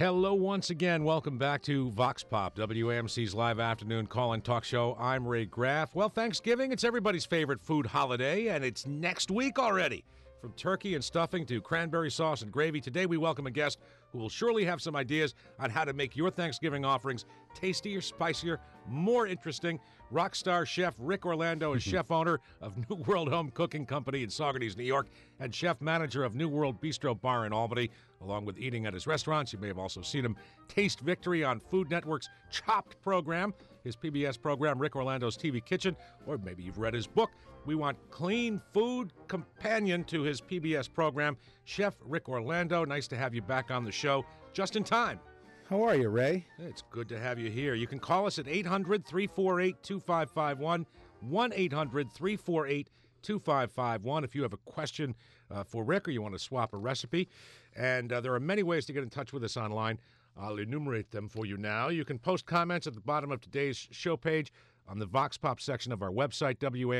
Hello once again. Welcome back to Vox Pop, WAMC's live afternoon call-in talk show. I'm Ray Graff. Well, Thanksgiving, it's everybody's favorite food holiday, and it's next week already. From turkey and stuffing to cranberry sauce and gravy, today we welcome a guest who will surely have some ideas on how to make your Thanksgiving offerings tastier, spicier, more interesting. Rock star chef Rick Orlando is chef owner of New World Home Cooking Company in Saugerties, New York, and chef manager of New World Bistro Bar in Albany. Along with eating at his restaurants, you may have also seen him taste victory on Food Network's Chopped program, his PBS program, Rick Orlando's TV Kitchen, or maybe you've read his book. We want clean food companion to his PBS program. Chef Rick Orlando, nice to have you back on the show just in time. How are you, Ray? It's good to have you here. You can call us at 800-348-2551, 1-800-348-2551 if you have a question for Rick or you want to swap a recipe. And there are many ways to get in touch with us online. I'll enumerate them for you now. You can post comments at the bottom of today's show page on the Vox Pop section of our website,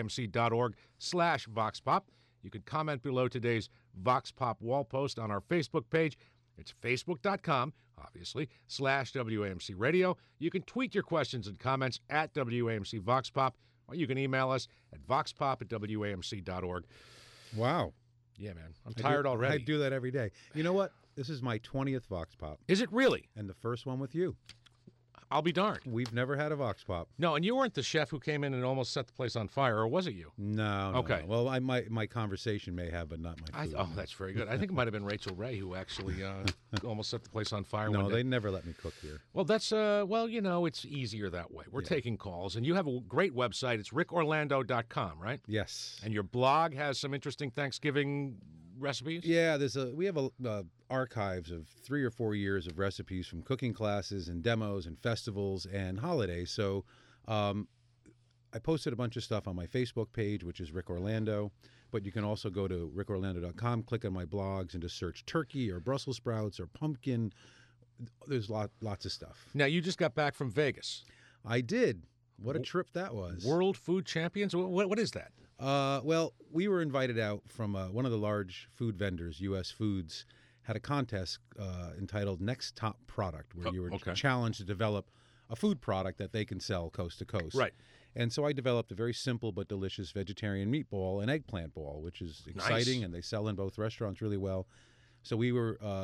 wamc.org/VoxPop. You can comment below today's Vox Pop wall post on our Facebook page. It's facebook.com, obviously, /WAMC Radio. You can tweet your questions and comments at WAMC Vox Pop, or you can email us at voxpop@wamc.org. Wow. Yeah, man. I'm tired already. I do that every day. You know what? This is my 20th Vox Pop. Is it really? And the first one with you. I'll be darned. We've never had a Vox Pop. No, and you weren't the chef who came in and almost set the place on fire, or was it you? No. Okay. No. Well, my conversation may have, but not my food. That's very good. I think it might have been Rachel Ray who actually almost set the place on fire. No, one day. they never let me cook here. Well, that's, it's easier that way. We're taking calls, and you have a great website. It's rickorlando.com, right? Yes. And your blog has some interesting Thanksgiving recipes? Yeah, we have archives of 3 or 4 years of recipes from cooking classes and demos and festivals and holidays. So I posted a bunch of stuff on my Facebook page, which is Rick Orlando, but you can also go to rickorlando.com, click on my blogs, and just search turkey or Brussels sprouts or pumpkin. There's lots of stuff. Now, you just got back from Vegas. I did. What a trip that was. World Food Champions? What is that? Well, we were invited out from one of the large food vendors, U.S. Foods, had a contest entitled Next Top Product, where you were challenged to develop a food product that they can sell coast to coast. Right. And so I developed a very simple but delicious vegetarian meatball and eggplant ball, which is exciting, Nice. and they sell in both restaurants really well. So we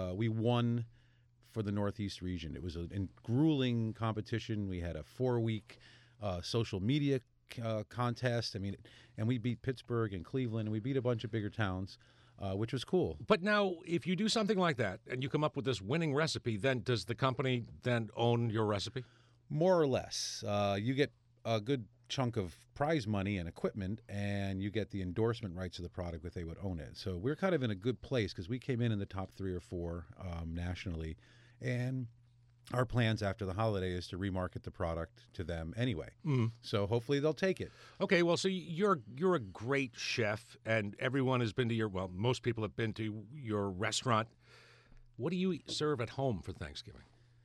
won for the Northeast region. It was a grueling competition. We had a 4-week social media contest. I mean, and we beat Pittsburgh and Cleveland, and we beat a bunch of bigger towns, which was cool. But now, if you do something like that and you come up with this winning recipe, then does the company then own your recipe? More or less. You get a good chunk of prize money and equipment, and you get the endorsement rights of the product if they would own it. So we're kind of in a good place because we came in the top 3 or 4 nationally, and our plans after the holiday is to remarket the product to them anyway. So hopefully they'll take it. Okay, well, so you're a great chef, and everyone has been to most people have been to your restaurant. What do you serve at home for Thanksgiving?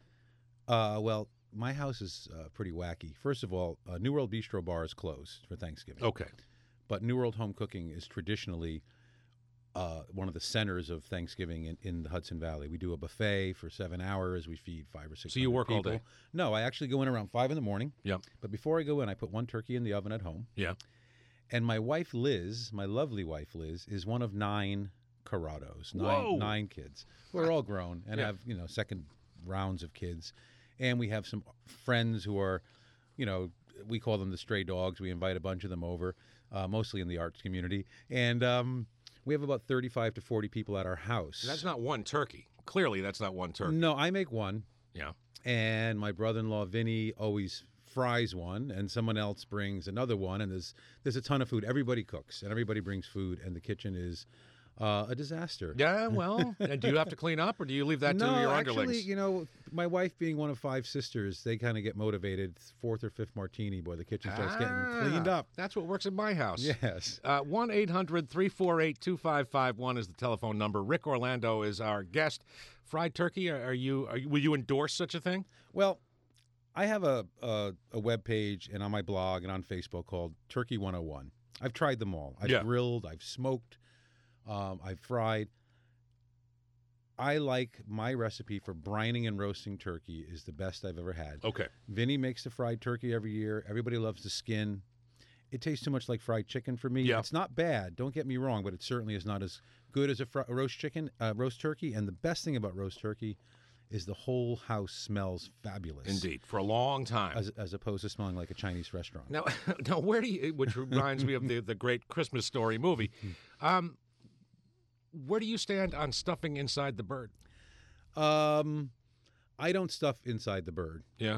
Well, my house is pretty wacky. First of all, New World Bistro Bar is closed for Thanksgiving. Okay. But New World Home Cooking is traditionally one of the centers of Thanksgiving in the Hudson Valley. We do a buffet for 7 hours. We feed 500 or 600 So you work people. all day? No, I actually go in around 5 in the morning. Yeah. But before I go in, I put 1 turkey in the oven at home. Yeah. And my wife, Liz, my lovely wife, Liz, is one of 9 Corrados, Whoa. 9 kids. We're all grown and Yeah. have, second rounds of kids. And we have some friends who are, we call them the stray dogs. We invite a bunch of them over, mostly in the arts community. And we have about 35 to 40 people at our house. That's not 1 turkey. Clearly, that's not 1 turkey. No, I make 1. Yeah. And my brother-in-law, Vinny, always fries 1, and someone else brings another 1. And there's a ton of food. Everybody cooks, and everybody brings food, and the kitchen is a disaster. Yeah, well, and do you have to clean up, or do you leave that to your underlings? Actually, my wife being one of 5 sisters, they kind of get motivated. 4th or 5th martini, boy, the kitchen starts getting cleaned up. That's what works in my house. Yes. 1-800-348-2551 is the telephone number. Rick Orlando is our guest. Fried turkey, will you endorse such a thing? Well, I have a web page and on my blog and on Facebook called Turkey 101. I've tried them all. I've grilled, I've smoked, I've fried. I like my recipe for brining and roasting turkey is the best I've ever had. Okay. Vinny makes the fried turkey every year. Everybody loves the skin. It tastes too much like fried chicken for me. Yeah. It's not bad, don't get me wrong, but it certainly is not as good as a roast turkey. And the best thing about roast turkey is the whole house smells fabulous. Indeed, for a long time. As opposed to smelling like a Chinese restaurant. Now, where do you? Which reminds me of the great Christmas Story movie. Where do you stand on stuffing inside the bird? I don't stuff inside the bird. Yeah.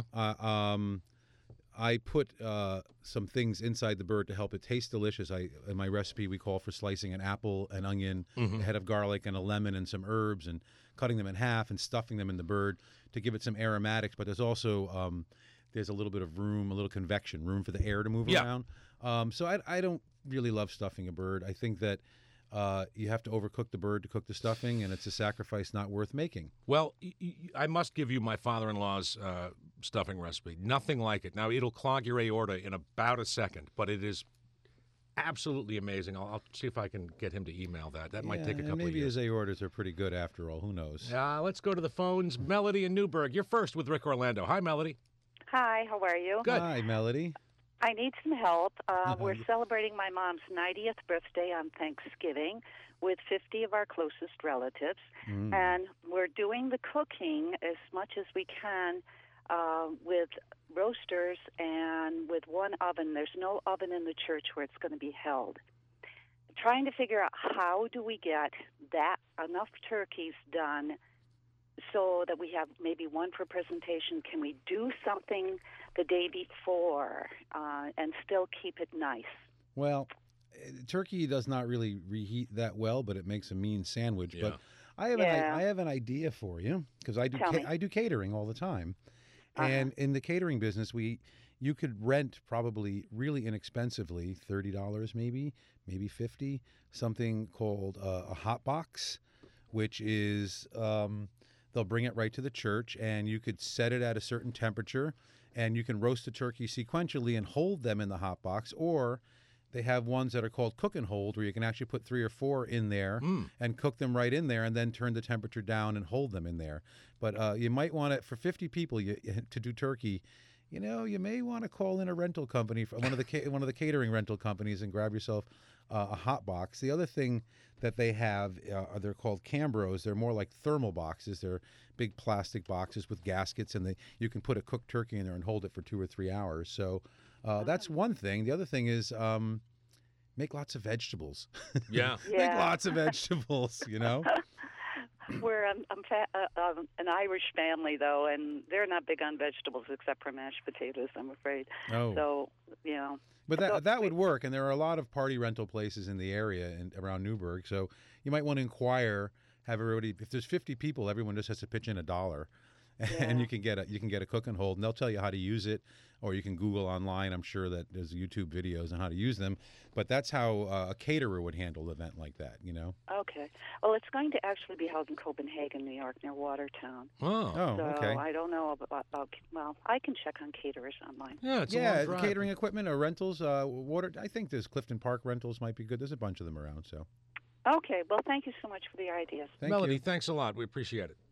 I put some things inside the bird to help it taste delicious. In my recipe, we call for slicing an apple, an onion, a head of garlic, and a lemon, and some herbs, and cutting them in half and stuffing them in the bird to give it some aromatics. But there's also there's a little bit of room, a little convection, room for the air to move around. So I don't really love stuffing a bird. I think that you have to overcook the bird to cook the stuffing, and it's a sacrifice not worth making. Well, I must give you my father-in-law's stuffing recipe. Nothing like it. Now, it'll clog your aorta in about a second, but it is absolutely amazing. I'll see if I can get him to email that. That might take a couple of maybe years. his aortas are pretty good after all. Who knows? Let's go to the phones. Melody in Newburgh. You're first with Rick Orlando. Hi, Melody. Hi, how are you? Good. Hi, Melody. I need some help. We're celebrating my mom's 90th birthday on Thanksgiving with 50 of our closest relatives, and we're doing the cooking as much as we can with roasters and with one oven. There's no oven in the church where it's going to be held. Trying to figure out how do we get that enough turkeys done so that we have maybe one for presentation. Can we do something the day before and still keep it nice? Well, turkey does not really reheat that well, but it makes a mean sandwich. Yeah. But I have an idea for you because I do catering all the time, and in the catering business, you could rent probably really inexpensively, $30 maybe $50, something called a hot box, which is they'll bring it right to the church, and you could set it at a certain temperature, and you can roast the turkey sequentially and hold them in the hot box, or they have ones that are called cook and hold, where you can actually put 3 or 4 in there and cook them right in there, and then turn the temperature down and hold them in there. But you might want it for 50 people to do turkey. You know, you may want to call in a rental company, one of the catering rental companies, and grab yourself a hot box. The other thing that they have, they're called Cambros. They're more like thermal boxes. They're big plastic boxes with gaskets, and you can put a cooked turkey in there and hold it for 2 or 3 hours. So that's one thing. The other thing is make lots of vegetables. Yeah. Make lots of vegetables, you know? We're an Irish family, though, and they're not big on vegetables except for mashed potatoes, I'm afraid. Oh. So, you know. But that would work, and there are a lot of party rental places in the area and around Newburgh. So you might want to inquire, have everybody. If there's 50 people, everyone just has to pitch in $1, and you can get a cook and hold, and they'll tell you how to use it, or you can Google online. I'm sure that there's YouTube videos on how to use them. But that's how a caterer would handle an event like that, you know. Okay. Well, it's going to actually be held in Copenhagen, New York, near Watertown. Oh. Oh, So okay. I don't know about. Well, I can check on caterers online. Yeah, it's a long drive. Catering equipment or rentals, water. I think there's Clifton Park rentals might be good. There's a bunch of them around. So Okay. Well, thank you so much for the ideas. thank Melody, you. thanks a lot. We appreciate it.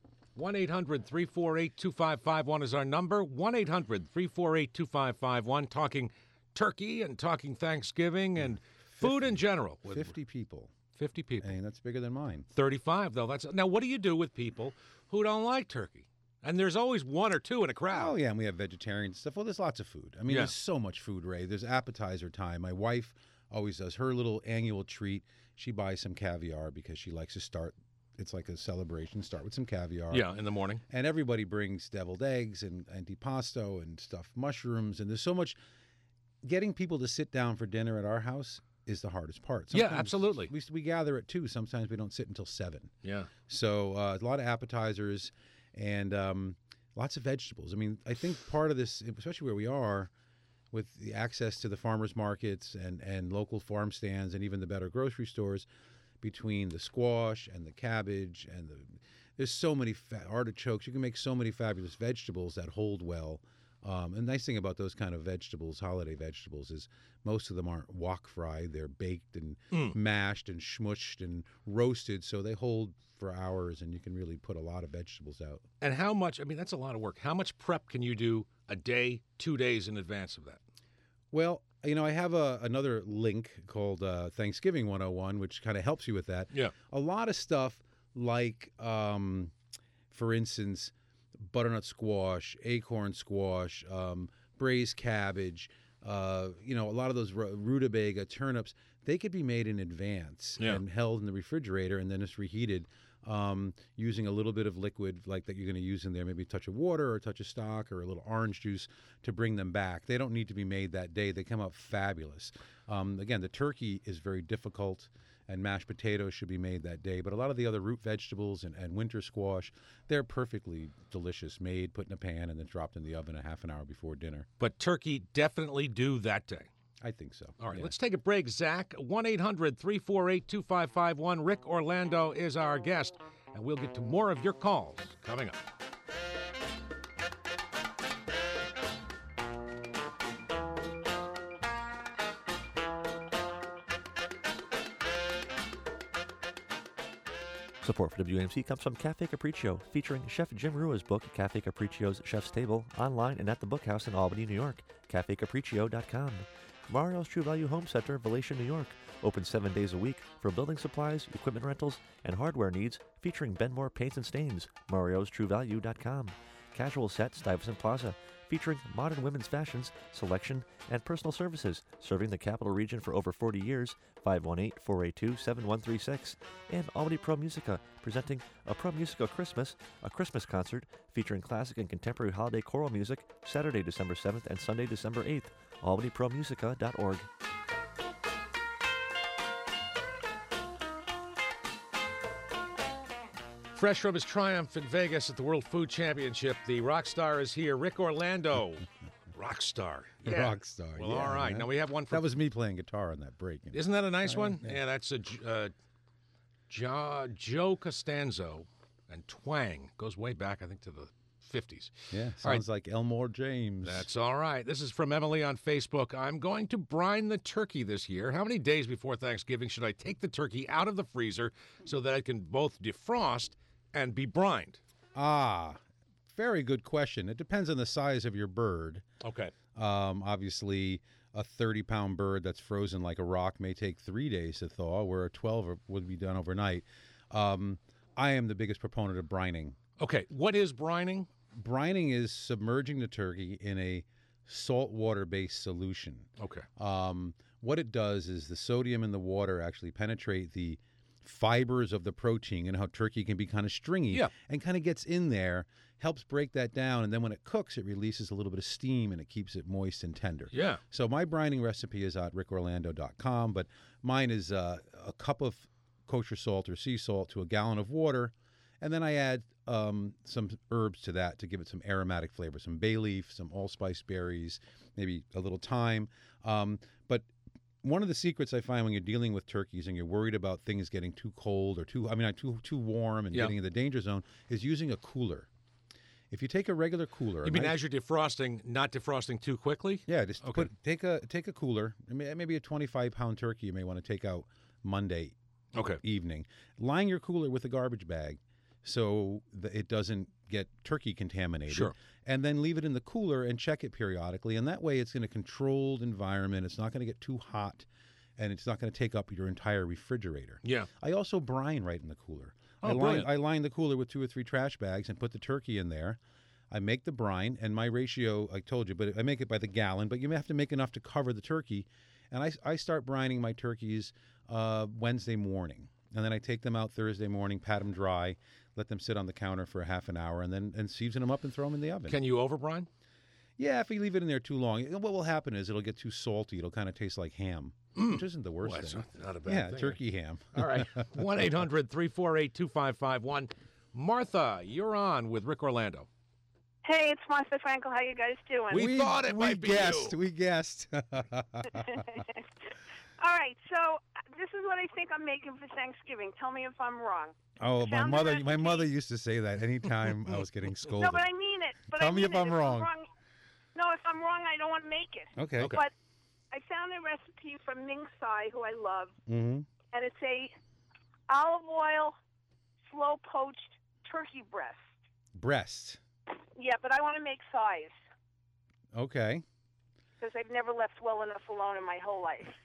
1-800-348-2551 is our number. 1-800-348-2551. Talking turkey and talking Thanksgiving and food in general. 50 people. 50 people. Hey, that's bigger than mine. 35, though. Now, what do you do with people who don't like turkey? And there's always 1 or 2 in a crowd. Oh, yeah, and we have vegetarian stuff. Well, there's lots of food. I mean, there's so much food, Ray. There's appetizer time. My wife always does her little annual treat. She buys some caviar because she likes to start. It's like a celebration. Start with some caviar. Yeah, in the morning. And everybody brings deviled eggs and antipasto and stuffed mushrooms. And there's so much. Getting people to sit down for dinner at our house is the hardest part. Yeah, absolutely. We gather at 2. Sometimes we don't sit until 7. Yeah. So a lot of appetizers and lots of vegetables. I mean, I think part of this, especially where we are, with the access to the farmers markets and local farm stands and even the better grocery stores, between the squash and the cabbage there's so many artichokes. You can make so many fabulous vegetables that hold well And the nice thing about those kind of vegetables, holiday vegetables, is most of them aren't wok fried. They're baked and mashed and smushed and roasted, so they hold for hours, and you can really put a lot of vegetables out. And how much, I mean, that's a lot of work. How much prep can you do a day, 2 days in advance of that? Well, I have another link called Thanksgiving 101, which kind of helps you with that. Yeah. A lot of stuff like, for instance, butternut squash, acorn squash, braised cabbage, a lot of those rutabaga, turnips, they could be made in advance and held in the refrigerator and then just reheated using a little bit of liquid like that you're going to use in there, maybe a touch of water or a touch of stock or a little orange juice to bring them back. They don't need to be made that day. They come out fabulous. Again, the turkey is very difficult, and mashed potatoes should be made that day. But a lot of the other root vegetables and winter squash, they're perfectly delicious, made, put in a pan, and then dropped in the oven a half an hour before dinner. But turkey definitely do that day. I think so. All right, let's take a break, Zach. 1-800-348-2551. Rick Orlando is our guest, and we'll get to more of your calls coming up. Support for WAMC comes from Cafe Capriccio, featuring Chef Jim Rua's book, Cafe Capriccio's Chef's Table, online and at the Bookhouse in Albany, New York, cafecapriccio.com. Mario's True Value Home Center, Valatia, New York, open 7 days a week for building supplies, equipment rentals, and hardware needs, featuring Benmore Paints and Stains, mariostruevalue.com. Casual Set, Stuyvesant Plaza, featuring modern women's fashions, selection, and personal services, serving the capital region for over 40 years, 518-482-7136. And Albany Pro Musica, presenting a Pro Musica Christmas, a Christmas concert featuring classic and contemporary holiday choral music, Saturday, December 7th and Sunday, December 8th. albanypromusica.org. Fresh from his triumph in Vegas at the World Food Championship, the rock star is here, Rick Orlando. Rock star. Yeah. Rock star. Well, yeah, all right. man. Now we have one from... That was me playing guitar on that break. Isn't that a nice one? Yeah, that's a Joe Costanzo and Twang. Goes way back, I think, to the 50s. Yeah, sounds like Elmore James. That's all right. This is from Emily on Facebook. I'm going to brine the turkey this year. How many days before Thanksgiving should I take the turkey out of the freezer so that I can both defrost and be brined? Very good question. It depends on the size of your bird. Okay. Obviously, a 30-pound bird that's frozen like a rock may take 3 days to thaw, where a 12 would be done overnight. I am the biggest proponent of brining. Okay. What is brining? Brining is submerging the turkey in a salt water-based solution. Okay. What it does is the sodium in the water actually penetrate the fibers of the protein, and how turkey can be kind of stringy and kind of gets in there, helps break that down, and then when it cooks, it releases a little bit of steam and it keeps it moist and tender. Yeah. So my brining recipe is at rickorlando.com, but mine is a cup of kosher salt or sea salt to a gallon of water, and then I add some herbs to that to give it some aromatic flavor, some bay leaf, some allspice berries, maybe a little thyme. But one of the secrets I find when you're dealing with turkeys and you're worried about things getting too cold or too warm and getting in the danger zone is using a cooler. If you take a regular cooler, you mean as you're defrosting, not defrosting too quickly? Yeah, just take a cooler, maybe a 25-pound turkey you may want to take out Monday evening. Line your cooler with a garbage bag so that it doesn't get turkey contaminated. Sure. And then leave it in the cooler and check it periodically. And that way it's in a controlled environment. It's not going to get too hot, and it's not going to take up your entire refrigerator. Yeah. I also brine right in the cooler. Oh, I line the cooler with 2 or 3 trash bags and put the turkey in there. I make the brine, and my ratio, I told you, but I make it by the gallon, but you may have to make enough to cover the turkey. And I start brining my turkeys Wednesday morning. And then I take them out Thursday morning, pat them dry, let them sit on the counter for a half an hour, and season them up and throw them in the oven. Can you overbrine? Yeah, if you leave it in there too long, what will happen is it'll get too salty. It'll kind of taste like ham, which isn't the worst thing. That's not a bad thing. Yeah, turkey ham. All right. 1-800-348-2551. Martha, you're on with Rick Orlando. Hey, it's Martha Frankel. How you guys doing? We thought it might be you. We guessed. All right, so this is what I think I'm making for Thanksgiving. Tell me if I'm wrong. Oh, my mother used to say that anytime I was getting scolded. No, but I mean it. Tell me if I'm wrong. No, if I'm wrong, I don't want to make it. Okay. But I found a recipe from Ming Tsai, who I love, Mm-hmm. and it's a olive oil, slow poached turkey breast. Breast. Yeah, but I want to make thighs Okay. because I've never left well enough alone in my whole life.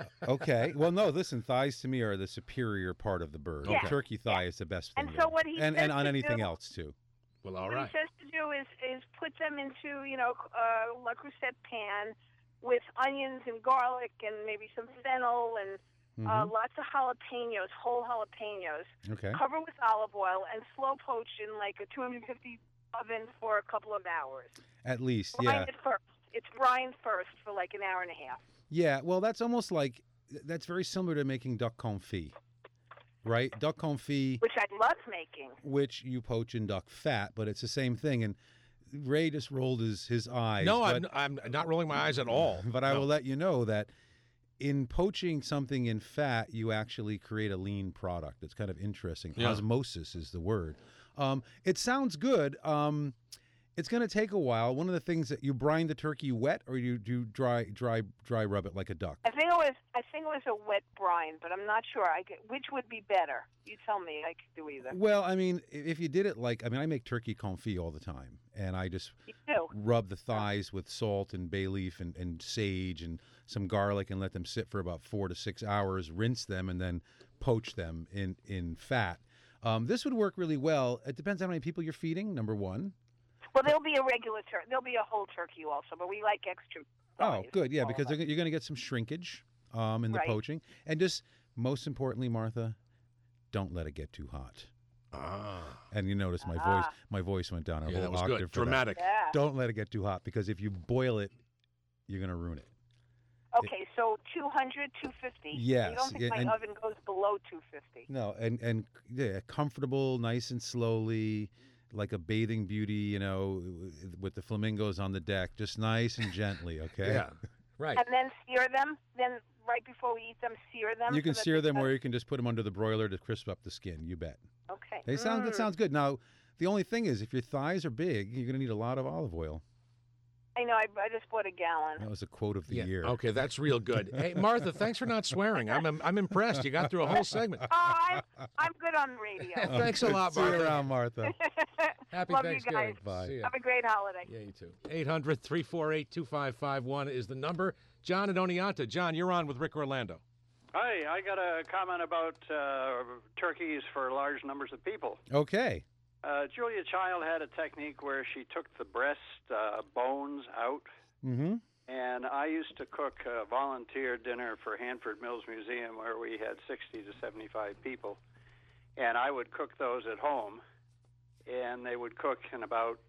Okay. Well, no, listen, thighs to me are the superior part of the bird. Yeah. Turkey thigh is the best thing. And so what he and says on to anything do- else too. Well, all What right. he says to do is put them into, Le Creuset pan with onions and garlic and maybe some fennel and Mhm. lots of jalapenos, whole jalapenos. Okay. Cover with olive oil and slow poach in like a 250 oven for a couple of hours. At least, Brine yeah. it first. It's brined first for like an hour and a half. Yeah, well, that's almost like that's very similar to making duck confit, right? Duck confit, Which I love making. which you poach in duck fat, but it's the same thing. And Ray just rolled his eyes. No, but, I'm not rolling my eyes at all. But I No. will let you know that in poaching something in fat, you actually create a lean product. It's kind of interesting. Yeah. Osmosis is the word. It sounds good. It's going to take a while. One of the things that you brine the turkey wet, or you do dry rub it like a duck. I think it was a wet brine, but I'm not sure. Which would be better? You tell me. I could do either. Well, I mean, if you did it I make turkey confit all the time, and I just You do. rub the thighs with salt and bay leaf and sage and some garlic and let them sit for about 4 to 6 hours, rinse them, and then poach them in fat. This would work really well. It depends how many people you're feeding, number one. Well, there'll be a regular turkey. There'll be a whole turkey also, but we like extra. Oh, thighs, good, yeah, all because of us. you're going to get some shrinkage in the Right. poaching. And just, most importantly, Martha, don't let it get too hot. Ah. And you notice my voice went down a Yeah, whole that was octave good. for that. Dramatic. Yeah. Don't let it get too hot, because if you boil it, you're going to ruin it. Okay, so 200, 250. Yes, You don't think yeah, my and- oven goes below 250? No, and yeah, comfortable, nice and slowly, like a bathing beauty, with the flamingos on the deck, just nice and gently, okay? Yeah. Right. And then sear them. Then right before we eat them, sear them. You can so that sear they them, cut- or you can just put them under the broiler to crisp up the skin. You bet. Okay. It sounds good. Now, the only thing is, if your thighs are big, you're going to need a lot of olive oil. I know. I just bought a gallon. That was a quote of the Yeah. year. Okay, that's real good. Hey, Martha, thanks for not swearing. I'm impressed. You got through a whole segment. Oh, I'm good on radio. Thanks a lot, See you Martha. around, Martha. Happy Love you Thanksgiving. guys. Bye. See ya. Have a great holiday. Yeah, you too. 800-348-2551 is the number. John and Oneonta. John, you're on with Rick Orlando. Hi, I got a comment about turkeys for large numbers of people. Okay. Julia Child had a technique where she took the breast bones out, Mm-hmm. and I used to cook a volunteer dinner for Hanford Mills Museum where we had 60 to 75 people, and I would cook those at home, and they would cook in about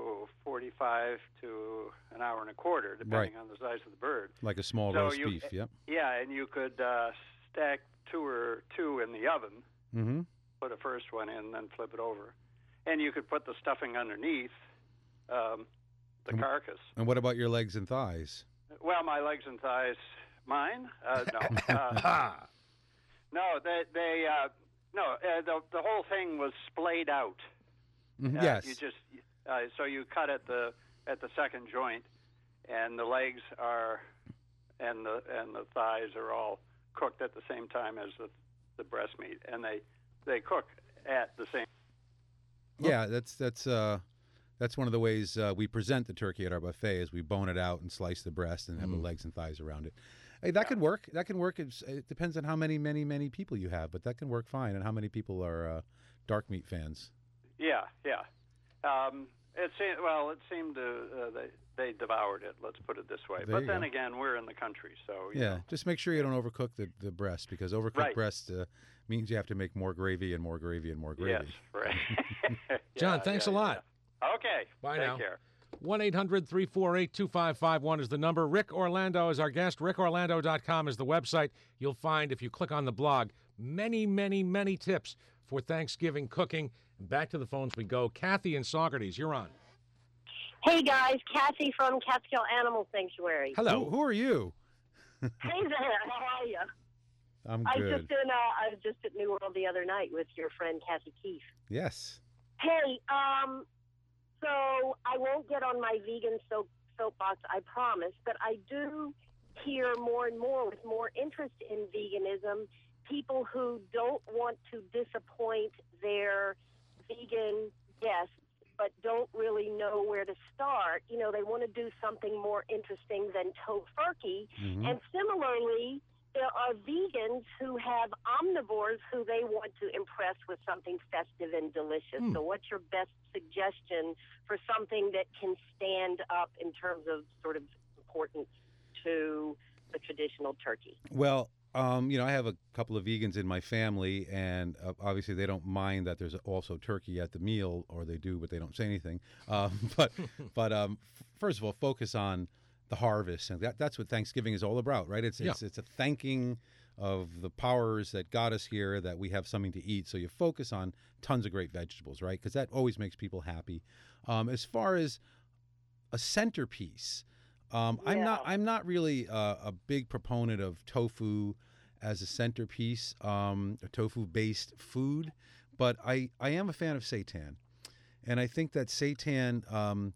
45 to an hour and a quarter, depending on the size of the bird. Like a small So roast you- beef, yep. Yeah, and you could stack two in the oven, Mm-hmm. put a first one in, then flip it over. And you could put the stuffing underneath the carcass. And what about your legs and thighs? Well, my legs and thighs, mine? No. No, the whole thing was splayed out. Mhm, yes. You just so you cut at the second joint, and the legs and the thighs are all cooked at the same time as the breast meat, and they cook at the same. Yeah, that's one of the ways we present the turkey at our buffet is we bone it out and slice the breast and have the legs and thighs around it. Hey, that could work. That can work. It depends on how many people you have, but that can work fine. And how many people are dark meat fans? Yeah. It seemed they devoured it. Let's put it this way. There But you then go. again, we're in the country, so you Yeah, know. just make sure you don't overcook the breast, because overcooked Right. breast means you have to make more gravy and more gravy and more gravy. Yes, right. John, thanks a lot. Yeah. Okay. Bye Take now. care. 1-800-348-2551 is the number. Rick Orlando is our guest. RickOrlando.com is the website. You'll find, if you click on the blog, many, many, many tips for Thanksgiving cooking. Back to the phones we go. Kathy in Saugerties, you're on. Hey guys, Kathy from Catskill Animal Sanctuary. Hello. Who are you? Hey there, how are you? I'm I good. was just at New World the other night with your friend Kathy Keefe. Yes. Hey, so I won't get on my vegan soapbox, I promise, but I do hear more and more with more interest in veganism, people who don't want to disappoint their vegan guests, but don't really know where to start. You know, they want to do something more interesting than Tofurkey. Mm-hmm. And similarly, there are vegans who have omnivores who they want to impress with something festive and delicious. So what's your best suggestion for something that can stand up in terms of sort of importance to the traditional turkey? Well, I have a couple of vegans in my family, and obviously they don't mind that there's also turkey at the meal, or they do, but they don't say anything. But first of all, focus on the harvest, and that's what Thanksgiving is all about, right? It's a thanking of the powers that got us here, that we have something to eat. So you focus on tons of great vegetables, right? Because that always makes people happy. As far as a centerpiece, I'm not really a big proponent of tofu as a centerpiece, a tofu-based food, but I am a fan of seitan, and I think that seitan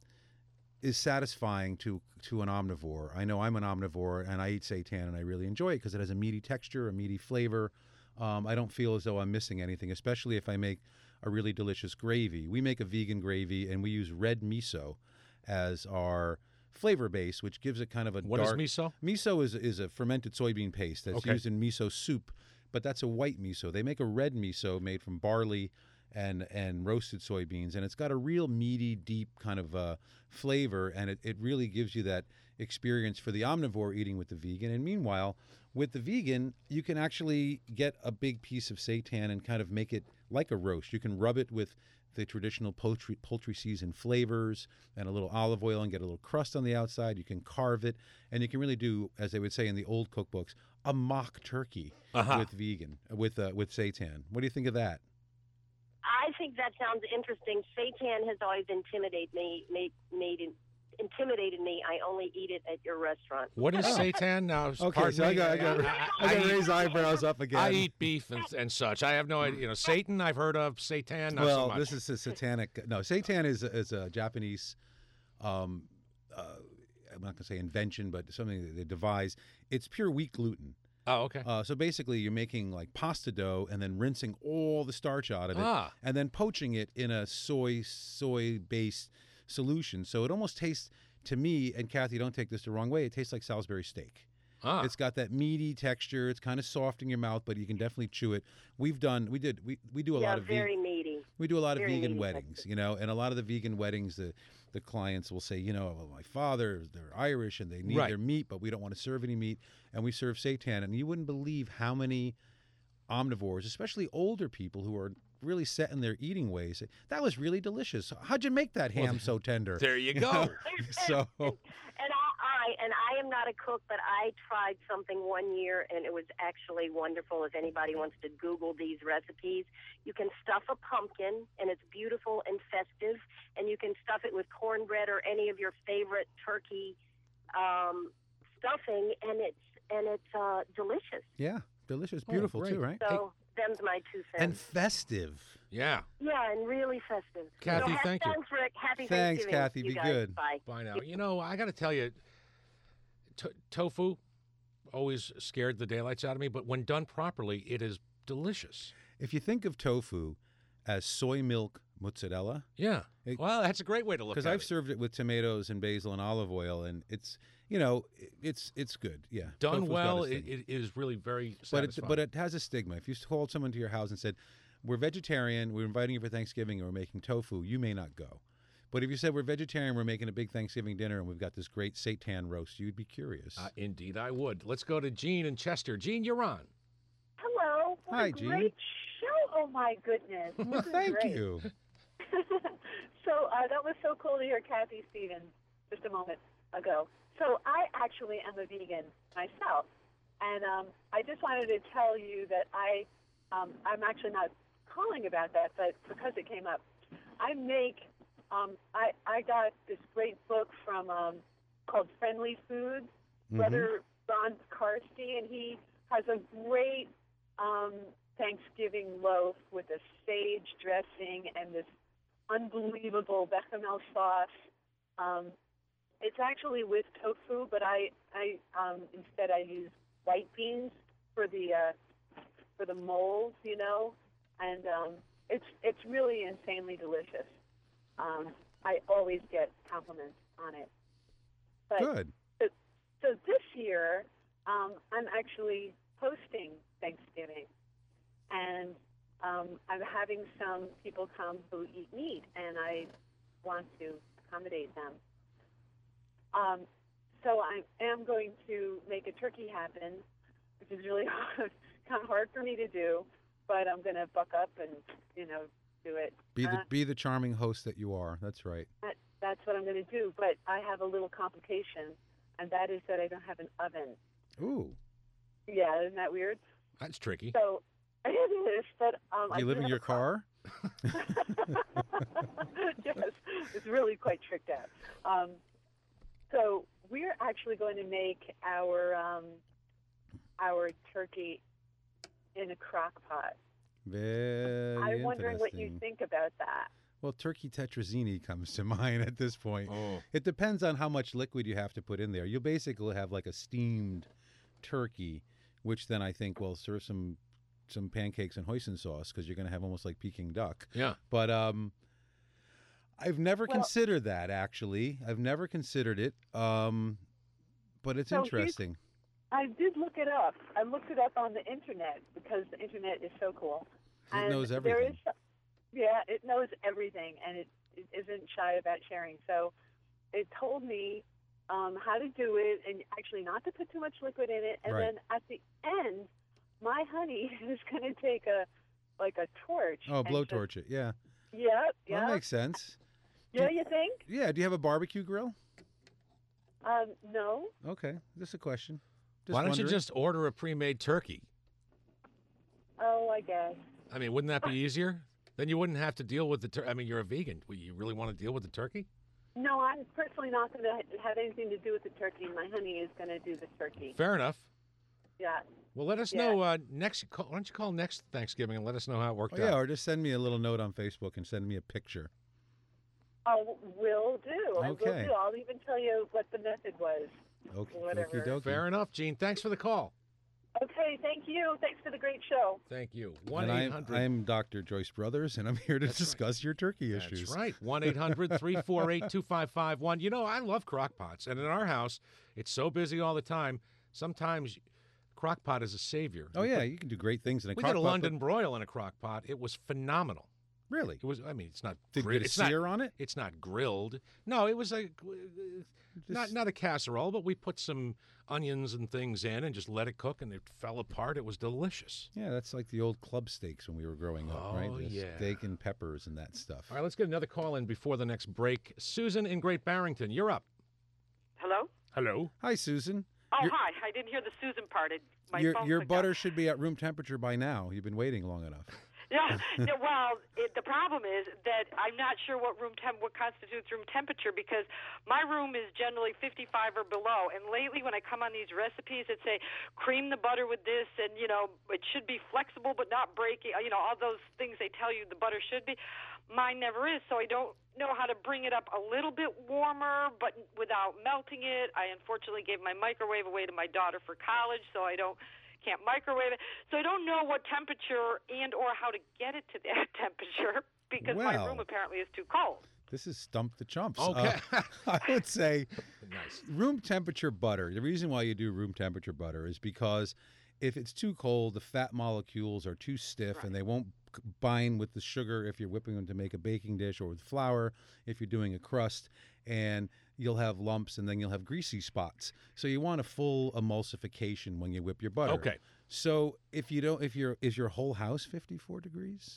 is satisfying to an omnivore. I know I'm an omnivore, and I eat seitan, and I really enjoy it because it has a meaty texture, a meaty flavor. I don't feel as though I'm missing anything, especially if I make a really delicious gravy. We make a vegan gravy, and we use red miso as our flavor base, which gives it kind of a What dark... is miso? Miso is a fermented soybean paste that's used in miso soup, but that's a white miso. They make a red miso made from barley and roasted soybeans, and it's got a real meaty, deep kind of flavor, and it really gives you that experience for the omnivore eating with the vegan. And meanwhile, with the vegan, you can actually get a big piece of seitan and kind of make it like a roast. You can rub it with the traditional poultry season flavors and a little olive oil and get a little crust on the outside. You can carve it, and you can really do, as they would say in the old cookbooks, a mock turkey with seitan. What do you think of that? I think that sounds interesting. Seitan has always intimidated me. I only eat it at your restaurant. What is seitan now? Okay, so I got to raise eyebrows up again. I eat beef and such. I have no idea. You know, Satan I've heard of. Seitan, not so much. This is a satanic. No, seitan is a Japanese. I'm not going to say invention, but something that they devised. It's pure wheat gluten. Oh, okay. So basically, you're making like pasta dough and then rinsing all the starch out of it, and then poaching it in a soy-based solution. So it almost tastes, to me, and Kathy, don't take this the wrong way, it tastes like Salisbury steak. It's got that meaty texture. It's kind of soft in your mouth, but you can definitely chew it. We do a lot of very meaty. We do a lot of vegan weddings, and a lot of the vegan weddings, the clients will say, well, my father, they're Irish and they need their meat, but we don't want to serve any meat, and we serve seitan. And you wouldn't believe how many omnivores, especially older people who are really set in their eating ways, say, that was really delicious. How'd you make that ham so tender? There you go. So. And I am not a cook, but I tried something one year, and it was actually wonderful. If anybody wants to Google these recipes, you can stuff a pumpkin, and it's beautiful and festive, and you can stuff it with cornbread or any of your favorite turkey stuffing, and it's delicious. Yeah, delicious, beautiful too, right? So them's my 2 cents. And festive. Yeah. Yeah, and really festive. Kathy, thank you. Thanks, Rick. Happy Thanks, Thanksgiving. Kathy. Be guys. good. Bye. Bye now. I got to tell you, tofu always scared the daylights out of me, but when done properly, it is delicious. If you think of tofu as soy milk mozzarella. Yeah. Well, that's a great way to look at it. Because I've served it with tomatoes and basil and olive oil, and it's good. Yeah. Done Tofu's well, got a it is really very satisfying. But it has a stigma. If you called someone to your house and said, we're vegetarian, we're inviting you for Thanksgiving, and we're making tofu, you may not go. But if you said we're vegetarian, we're making a big Thanksgiving dinner, and we've got this great seitan roast, you'd be curious. Indeed, I would. Let's go to Jean in Chester. Jean, you're on. Hello. Hi, Jean. Great show. Oh, my goodness. Well, thank you. So that was so cool to hear Kathy Stevens just a moment ago. So I actually am a vegan myself, and I just wanted to tell you that I'm actually not calling about that, but because it came up, I make I got this great book from called Friendly Foods, Brother Ron Karski, and he has a great Thanksgiving loaf with a sage dressing and this unbelievable bechamel sauce. It's actually with tofu, but I instead I use white beans for the molds, you know, and it's really insanely delicious. I always get compliments on it. But Good. So this year, I'm actually hosting Thanksgiving, and I'm having some people come who eat meat, and I want to accommodate them. So I am going to make a turkey happen, which is really kind of hard for me to do, but I'm going to buck up and, you know, do it. Be the charming host that you are. That's right. That's what I'm going to do, but I have a little complication, and that is that I don't have an oven. Ooh. Yeah, isn't that weird? That's tricky. So it is, but you live in your car? Yes, it's really quite tricked out. So we're actually going to make our turkey in a crock pot. Very I'm wondering what you interesting. think about that. Well, turkey tetrazzini comes to mind at this point. Oh. It depends on how much liquid you have to put in there. You'll basically have like a steamed turkey, which then I think will serve some pancakes and hoisin sauce because you're going to have almost like Peking duck. Yeah. But I've never considered that, actually. I've never considered it, but it's interesting. I did look it up. I looked it up on the internet because the internet is so cool. It knows everything. It knows everything, and it isn't shy about sharing. So it told me how to do it, and actually not to put too much liquid in it. And then at the end, my honey is going to take a torch. Oh, blowtorch it, yeah. Yeah. Well, that makes sense. Yeah, you think? Yeah. Do you have a barbecue grill? No. Okay, just a question. Why don't you just order a pre-made turkey? Oh, I guess. I mean, wouldn't that be easier? Then you wouldn't have to deal with the turkey. I mean, you're a vegan. You really want to deal with the turkey? No, I'm personally not going to have anything to do with the turkey. My honey is going to do the turkey. Fair enough. Yeah. Well, let us know next. Why don't you call next Thanksgiving and let us know how it worked out? Yeah, or just send me a little note on Facebook and send me a picture. Oh, will do. Okay. I will do. I'll even tell you what the method was. Okay. Whatever. Okey-dokey. Fair enough, Gene. Thanks for the call. Okay, thank you. Thanks for the great show. Thank you. And 1-800. I'm Dr. Joyce Brothers, and I'm here to discuss your turkey issues. That's right. 1-800-348-2551. You know, I love crock pots, and in our house, it's so busy all the time. Sometimes crock pot is a savior. Oh, yeah, you can do great things in a We crock did a pot. London broil in a crock pot. It was phenomenal. Really? It was. I mean, it's not. Did you get a sear on it? It's not grilled. No, it was not a casserole, but we put some onions and things in and just let it cook, and it fell apart. It was delicious. Yeah, that's like the old club steaks when we were growing up, right? Oh, The yeah. steak and peppers and that stuff. All right, let's get another call in before the next break. Susan in Great Barrington, you're up. Hello? Hello. Hi, Susan. Oh, hi. I didn't hear the Susan part. Your butter should be at room temperature by now. You've been waiting long enough. Yeah. No, well, the problem is that I'm not sure what constitutes room temperature because my room is generally 55 or below. And lately, when I come on these recipes that say cream the butter with this, and it should be flexible but not breaking, all those things they tell you the butter should be, mine never is. So I don't know how to bring it up a little bit warmer, but without melting it. I unfortunately gave my microwave away to my daughter for college, so I can't microwave it. So I don't know what temperature and or how to get it to that temperature because my room apparently is too cold. This is Stump the Chumps. Okay. I would say Nice. room temperature butter. The reason why you do room temperature butter is because if it's too cold, the fat molecules are too stiff and they won't bind with the sugar if you're whipping them to make a baking dish, or with flour if you're doing a crust, and you'll have lumps and then you'll have greasy spots. So you want a full emulsification when you whip your butter. Okay. So is your whole house 54 degrees?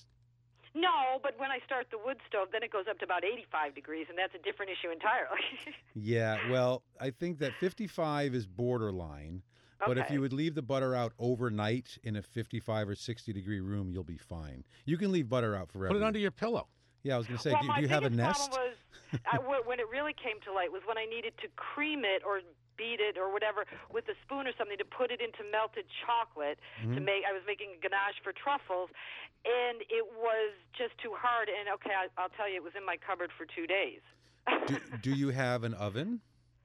No, but when I start the wood stove, then it goes up to about 85 degrees, and that's a different issue entirely. Yeah, well, I think that 55 is borderline. But if you would leave the butter out overnight in a 55 or 60 degree room, you'll be fine. You can leave butter out forever. Put it under your pillow. Yeah, I was going to say, well, do you have a nest? My biggest problem was, when it really came to light was when I needed to cream it or beat it or whatever with a spoon or something to put it into melted chocolate to make. I was making a ganache for truffles, and it was just too hard. And okay, I'll tell you, it was in my cupboard for 2 days. Do you have an oven?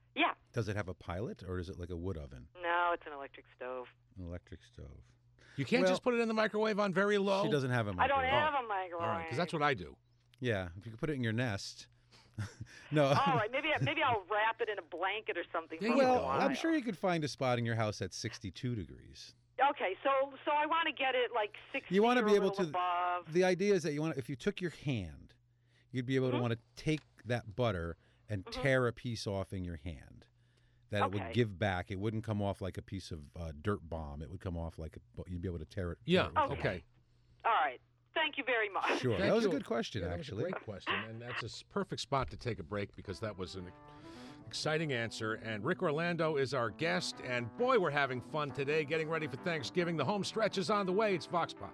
Does it have a pilot, or is it like a wood oven? No, it's an electric stove. An electric stove. You can't just put it in the microwave on very low? She doesn't have a I microwave. don't have a microwave. All right, because that's what I do. Yeah, if you could put it in your nest. No. All right, maybe I'll wrap it in a blanket or something. Yeah, for you a Well, while. I'm sure you could find a spot in your house at 62 degrees. Okay, so I want to get it like 60 You want to or be a able little to. above. The idea is that you want, if you took your hand, you'd be able Mm-hmm. to want to take that butter and tear a piece off in your hand. That it would Okay. give back. It wouldn't come off like a piece of dirt bomb. It would come off like you'd be able to tear it. Yeah, tear it with your okay. All right. Thank you very much. hand. Sure, Thank that was you. a good question, Yeah, that actually. was a great question, and that's a perfect spot to take a break because that was an exciting answer. And Rick Orlando is our guest, and boy, we're having fun today getting ready for Thanksgiving. The home stretch is on the way. It's Vox Pop.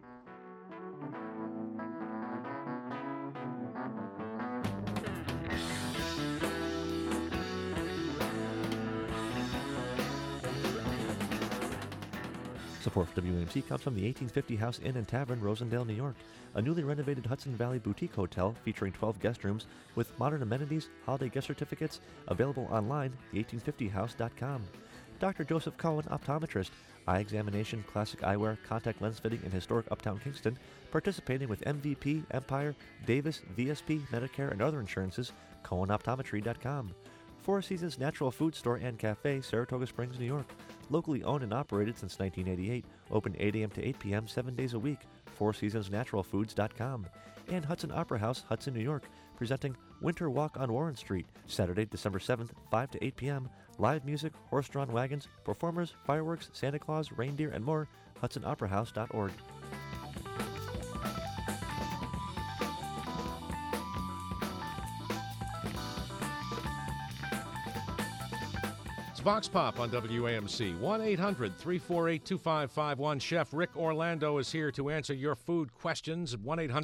Support for WAMC comes from the 1850 House Inn and Tavern, Rosendale, New York, a newly renovated Hudson Valley boutique hotel featuring 12 guest rooms with modern amenities, holiday gift certificates, available online, the1850house.com. Dr. Joseph Cohen, optometrist, eye examination, classic eyewear, contact lens fitting in historic Uptown Kingston, participating with MVP, Empire, Davis, VSP, Medicare, and other insurances, CohenOptometry.com. Four Seasons Natural Food Store and Cafe, Saratoga Springs, New York. Locally owned and operated since 1988. Open 8 a.m. to 8 p.m. 7 days a week. FourSeasonsNaturalFoods.com. And Hudson Opera House, Hudson, New York, presenting Winter Walk on Warren Street, Saturday, December 7th, 5 to 8 p.m. Live music, horse-drawn wagons, performers, fireworks, Santa Claus, reindeer, and more. HudsonOperaHouse.org. It's Vox Pop on WAMC. 1-800-348-2551. Chef Rick Orlando is here to answer your food questions.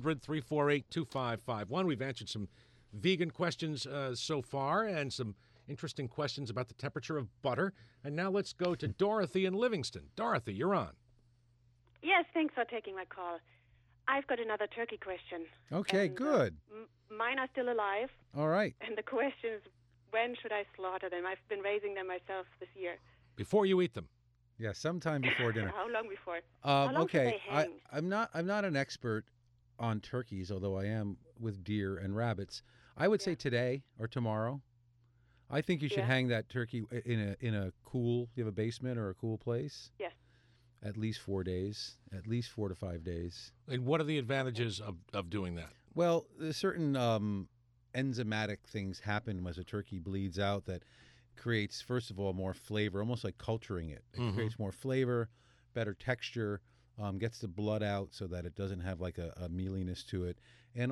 1-800-348-2551. We've answered some vegan questions so far and some interesting questions about the temperature of butter. And now let's go to Dorothy in Livingston. Dorothy, you're on. Yes, thanks for taking my call. I've got another turkey question. Okay, And, good. Mine are still alive, All right. and the question is, when should I slaughter them? I've been raising them myself this year. Before you eat them. Yeah, sometime before dinner. How long before? How long should Okay, they hang? I'm not an expert on turkeys, although I am with deer and rabbits. I would say today or tomorrow. I think you should Yeah. hang that turkey in a cool. You have a basement or a cool place. Yes. At least 4 days, at least 4 to 5 days. And what are the advantages of doing that? Well, there's certain enzymatic things happen as a turkey bleeds out that creates, first of all, more flavor, almost like culturing it. It creates more flavor, better texture, gets the blood out so that it doesn't have like a mealiness to it. And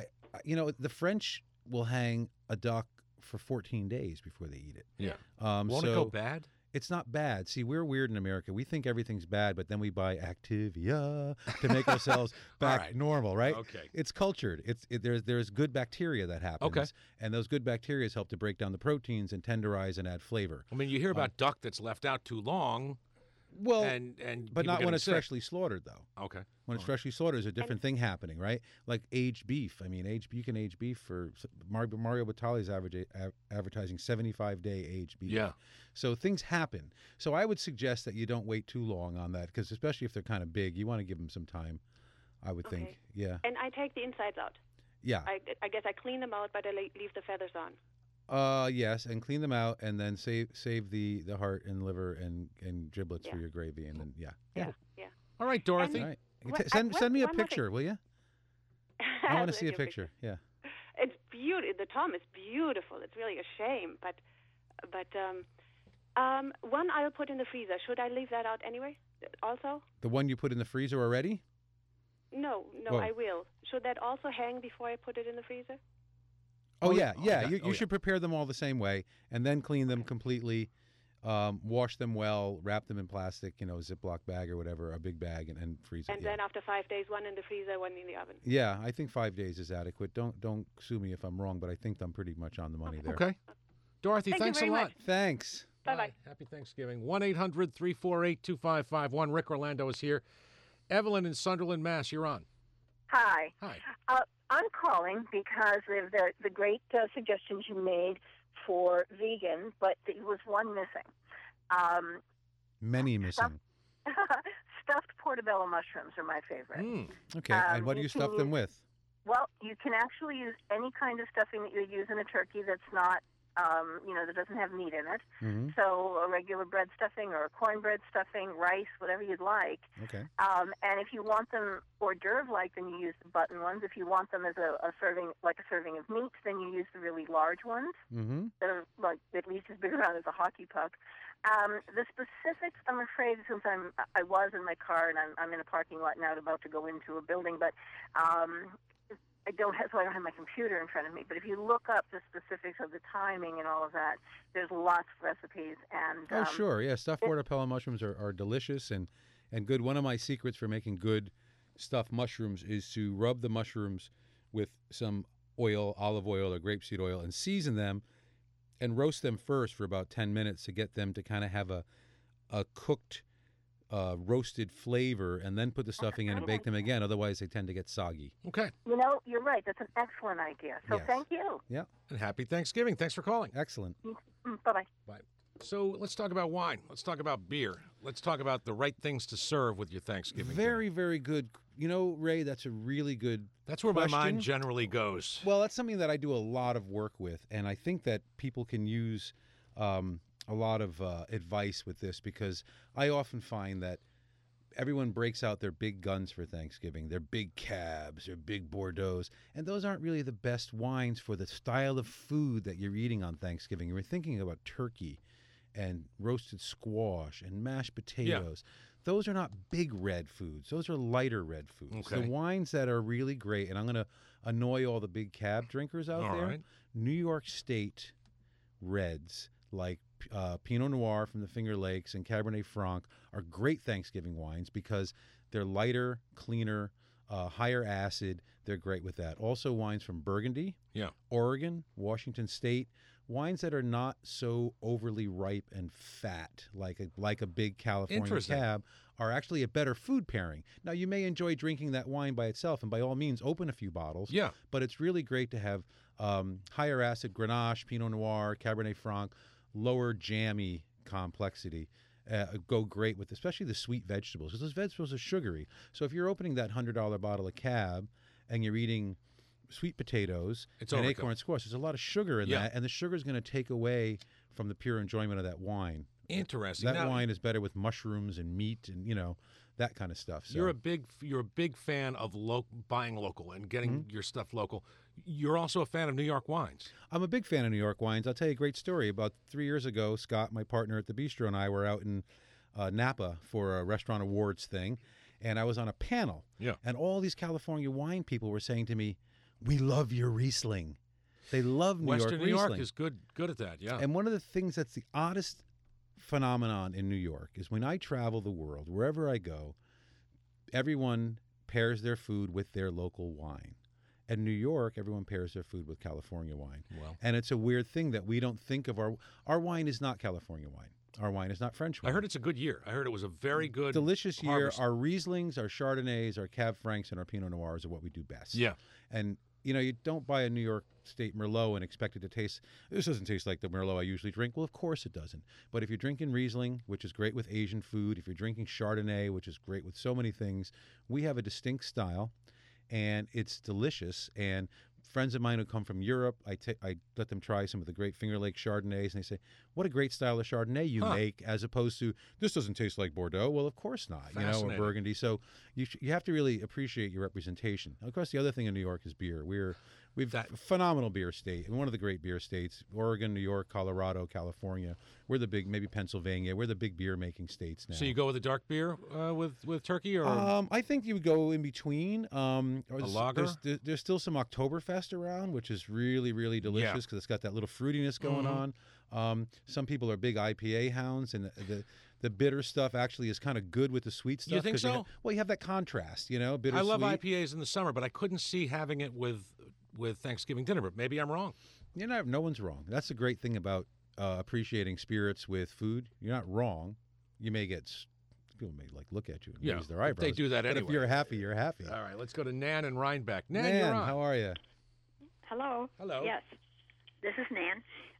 the French will hang a duck for 14 days before they eat it. Yeah. Won't it go bad? It's not bad. See, we're weird in America. We think everything's bad, but then we buy Activia to make ourselves back right. normal, right? Okay. It's cultured. There's good bacteria that happens. Okay. And those good bacteria help to break down the proteins and tenderize and add flavor. I mean, you hear about duck that's left out too long. Well, and but people not when getting it's sick. freshly slaughtered, though. Okay. When it's freshly slaughtered, there's a different thing happening, right? Like aged beef. I mean, you can age beef for Mario Batali is advertising 75-day aged beef. Yeah. So things happen. So I would suggest that you don't wait too long on that, because especially if they're kind of big, you want to give them some time. I would think. Yeah. And I take the insides out. Yeah. I guess I clean them out, but I leave the feathers on. Yes, and clean them out, and then save the heart and liver and giblets for your gravy, and then Yeah. All right, Dorothy. All right. What- Send me a one more picture, will you? I want to see a picture. Yeah. It's beautiful. The tom is beautiful. It's really a shame, but one I'll put in the freezer. Should I leave that out anyway? Also? The one you put in the freezer already? No, Whoa. I will. Should that also hang before I put it in the freezer? Oh, yeah. yeah. You should prepare them all the same way, and then clean them completely. Wash them well, wrap them in plastic, Ziploc bag or whatever, a big bag, and freeze it. And then after 5 days, one in the freezer, one in the oven. Yeah, I think 5 days is adequate. Don't sue me if I'm wrong, but I think I'm pretty much on the money there. Okay. Dorothy, Thank you thanks a very lot. much. Thanks. Bye-bye. Happy Thanksgiving. 1-800-348-2551. Rick Orlando is here. Evelyn in Sunderland, Mass. You're on. Hi. Hi. I'm calling because of the great suggestions you made for vegan, but there was one missing. Many missing. Stuffed portobello mushrooms are my favorite. Okay, and what do you stuff them with? Well, you can actually use any kind of stuffing that you use in a turkey that's not, that doesn't have meat in it. Mm-hmm. So a regular bread stuffing or a cornbread stuffing, rice, whatever you'd like. Okay. And if you want them hors d'oeuvre-like, then you use the button ones. If you want them as a serving, like a serving of meat, then you use the really large ones that are like at least as big around as a hockey puck. The specifics, I'm afraid, since I was in my car and I'm in a parking lot now, about to go into a building, but I don't have my computer in front of me. But if you look up the specifics of the timing and all of that, there's lots of recipes. And sure, yeah, stuffed portobello mushrooms are delicious and good. One of my secrets for making good stuffed mushrooms is to rub the mushrooms with some oil, olive oil or grapeseed oil, and season them and roast them first for about 10 minutes to get them to kind of have a cooked, roasted flavor, and then put the stuffing in and bake them again. Otherwise, they tend to get soggy. Okay. You're right. That's an excellent idea. So Yes. Thank you. Yeah. And happy Thanksgiving. Thanks for calling. Excellent. Bye-bye. Bye. So let's talk about wine. Let's talk about beer. Let's talk about the right things to serve with your Thanksgiving dinner. Very, very good. Ray, that's a really good That's where question. my mind generally goes. Well, that's something that I do a lot of work with, and I think that people can use a lot of advice with this, because I often find that everyone breaks out their big guns for Thanksgiving, their big cabs, their big Bordeauxs, and those aren't really the best wines for the style of food that you're eating on Thanksgiving. We're thinking about turkey and roasted squash and mashed potatoes. Yeah. Those are not big red foods. Those are lighter red foods. Okay. The wines that are really great, and I'm going to annoy all the big cab drinkers out there, right. New York State reds like Pinot Noir from the Finger Lakes and Cabernet Franc are great Thanksgiving wines because they're lighter, cleaner, higher acid. They're great with that. Also wines from Burgundy, Oregon, Washington State, wines that are not so overly ripe and fat like a big California cab are actually a better food pairing. Now, you may enjoy drinking that wine by itself, and by all means, open a few bottles. Yeah. But it's really great to have higher acid Grenache, Pinot Noir, Cabernet Franc, lower jammy complexity go great with especially the sweet vegetables, because those vegetables are sugary. So if you're opening that $100 bottle of cab and you're eating sweet potatoes and acorn squash, there's a lot of sugar in that, and the sugar is going to take away from the pure enjoyment of that wine. Interesting. That wine is better with mushrooms and meat and that kind of stuff. So. You're a big fan of buying local and getting your stuff local. You're also a fan of New York wines. I'm a big fan of New York wines. I'll tell you a great story. About 3 years ago, Scott, my partner at the bistro, and I were out in Napa for a restaurant awards thing, and I was on a panel. Yeah. And all these California wine people were saying to me, "We love your Riesling." They love Western New York Riesling. is good at that, yeah. And one of the things that's the oddest phenomenon in New York is when I travel the world, wherever I go, everyone pairs their food with their local wine. In New York, everyone pairs their food with California wine. Well. And it's a weird thing that we don't think of our wine is not California wine. Our wine is not French wine. I heard it's a good year. I heard it was a very good delicious harvest. year. Our Rieslings, our Chardonnays, our Cab Francs, and our Pinot Noirs are what we do best. Yeah. And you don't buy a New York State Merlot and expect it to taste, this doesn't taste like the Merlot I usually drink. Well, of course it doesn't. But if you're drinking Riesling, which is great with Asian food, if you're drinking Chardonnay, which is great with so many things, we have a distinct style, and it's delicious. And friends of mine who come from Europe, I let them try some of the great Finger Lakes Chardonnays, and they say, "What a great style of Chardonnay you make," as opposed to, "This doesn't taste like Bordeaux." Well, of course not, or Burgundy. So you have to really appreciate your representation. Of course, the other thing in New York is beer. We've a phenomenal beer state, and one of the great beer states, Oregon, New York, Colorado, California. We're the big, maybe Pennsylvania. We're the big beer-making states now. So you go with a dark beer with turkey, or I think you would go in between. A lager. There's still some Oktoberfest around, which is really, really delicious because it's got that little fruitiness going on. Some people are big IPA hounds, and the bitter stuff actually is kind of good with the sweet stuff. You think so? You have that contrast, bitter. I love sweet. IPAs in the summer, but I couldn't see having it with Thanksgiving dinner. But maybe I'm wrong. No one's wrong. That's the great thing about appreciating spirits with food. You're not wrong. You may get people may look at you and raise their eyebrows. They do that anyway. But if you're happy, you're happy. All right, let's go to Nan and Rhinebeck. Nan, Nan, you're on. how are you? Hello. Hello. Yes, this is Nan.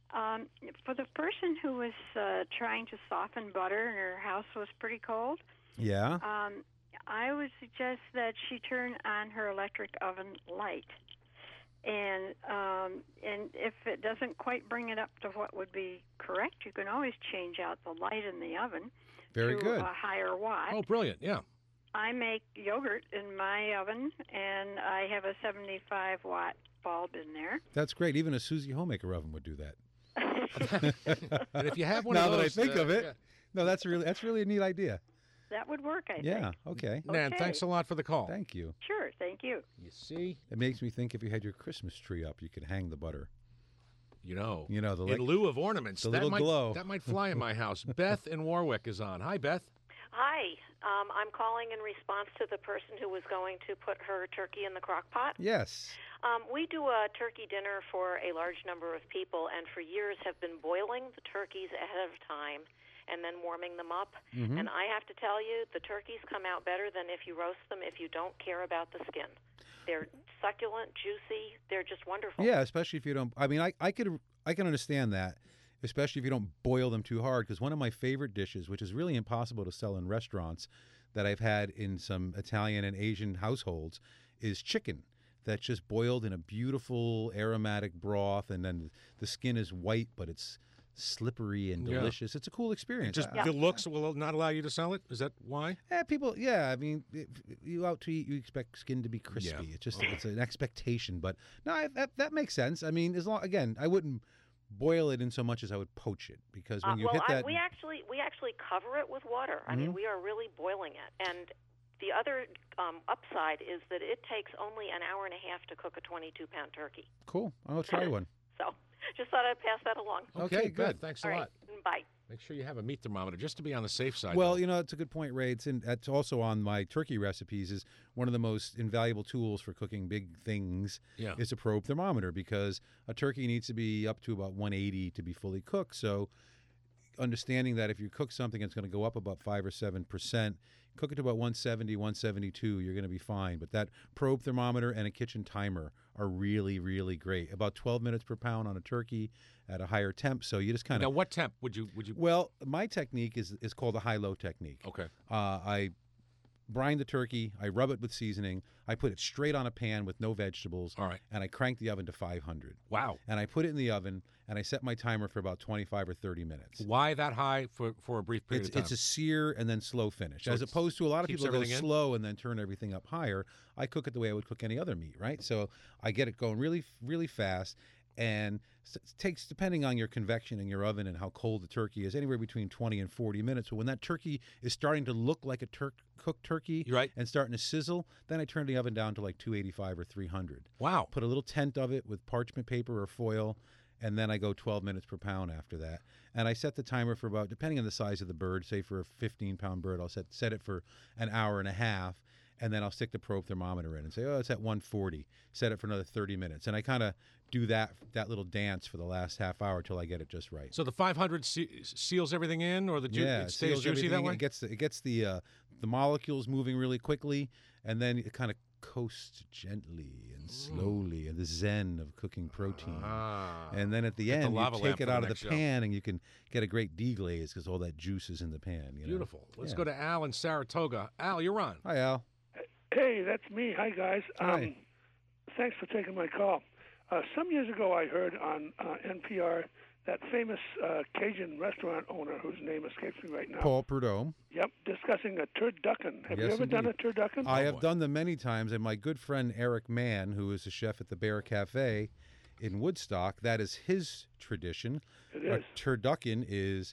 For the person who was trying to soften butter and her house was pretty cold, Yeah. I would suggest that she turn on her electric oven light. And if it doesn't quite bring it up to what would be correct, you can always change out the light in the oven Very to good. a higher watt. Oh, brilliant! Yeah. I make yogurt in my oven, and I have a 75-watt bulb in there. That's great. Even a Susie Homemaker oven would do that. And if you have one now of those, that I think of it, yeah. no, that's really a neat idea. That would work, I think. Yeah. Okay. Nan, thanks a lot for the call. Thank you. Sure, thank you. You see, It makes me think if you had your Christmas tree up, you could hang the butter. you know, the in lieu of ornaments, the that little might glow. that might fly in my house. Beth in Warwick is on. Hi, Beth. Hi, I'm calling in response to the person who was going to put her turkey in the crock pot. Yes. We do a turkey dinner for a large number of people, and for years have been boiling the turkeys ahead of time and then warming them up. Mm-hmm. And I have to tell you, the turkeys come out better than if you roast them if you don't care about the skin. They're succulent, juicy. They're just wonderful. Yeah, especially if you don't. I mean, I can understand that, especially if you don't boil them too hard. Because one of my favorite dishes, which is really impossible to sell in restaurants, that I've had in some Italian and Asian households, is chicken that's just boiled in a beautiful aromatic broth, and then the skin is white, but it's slippery and Yeah. delicious. It's a cool experience. Just the looks will not allow you to sell it. Is that why? People, I mean, if you out to eat, you expect skin to be crispy. Yeah. It's just it's an expectation. But no, that makes sense. I mean, again, I wouldn't boil it in so much as I would poach it, because when you hit that, we actually cover it with water. I mean, we are really boiling it. And the other upside is that it takes only an hour and a half to cook a 22-pound turkey. Cool. I'll try one. So just thought I'd pass that along. Okay, good. good. Thanks a All lot. right, bye. Make sure you have a meat thermometer just to be on the safe side. Well, though. it's a good point, Ray. It's also on my turkey recipes. Is one of the most invaluable tools for cooking big things. Yeah. Is a probe thermometer, because a turkey needs to be up to about 180 to be fully cooked. So, understanding that if you cook something, it's going to go up about 5 or 7%. Cook it to about 170, 172, you're going to be fine. But that probe thermometer and a kitchen timer are really, really great. About 12 minutes per pound on a turkey at a higher temp. So you just kind Now, of. what temp would you? Well, my technique is called a high-low technique. Okay. I brine the turkey, I rub it with seasoning, I put it straight on a pan with no vegetables, All right. and I crank the oven to 500. Wow. And I put it in the oven, and I set my timer for about 25 or 30 minutes. Why that high for a brief period of time? It's a sear and then slow finish. So As it's- opposed to a lot of keeps people go everything in? slow and then turn everything up higher. I cook it the way I would cook any other meat, right? So I get it going really, really fast. And it takes, depending on your convection in your oven and how cold the turkey is, anywhere between 20 and 40 minutes. But when that turkey is starting to look like a cooked turkey and starting to sizzle, then I turn the oven down to like 285 or 300. Wow. Put a little tent of it with parchment paper or foil, and then I go 12 minutes per pound after that. And I set the timer for about, depending on the size of the bird, say for a 15-pound bird, I'll set it for an hour and a half, and then I'll stick the probe thermometer in and say, it's at 140. Set it for another 30 minutes. And I kind of do that little dance for the last half hour till I get it just right. So the 500 seals everything in, or the it stays seals juicy that everything. way? It gets the molecules moving really quickly, and then it kind of coasts gently and slowly, and the zen of cooking protein. And then at the Get the end, lava you lamp take it for the out of the next show. pan, and you can get a great deglaze because all that juice is in the pan. You know? Beautiful. Let's Yeah. go to Al in Saratoga. Al, you're on. Hi, Al. Hey, that's me. Hi, guys. Hi. Thanks for taking my call. Some years ago, I heard on NPR that famous Cajun restaurant owner, whose name escapes me right now. Paul Prudhomme. Yep, discussing a turducken. Have you Yes, ever done a indeed. turducken? I have done them many times, and my good friend Eric Mann, who is a chef at the Bear Cafe in Woodstock, that is his tradition. It A is. turducken is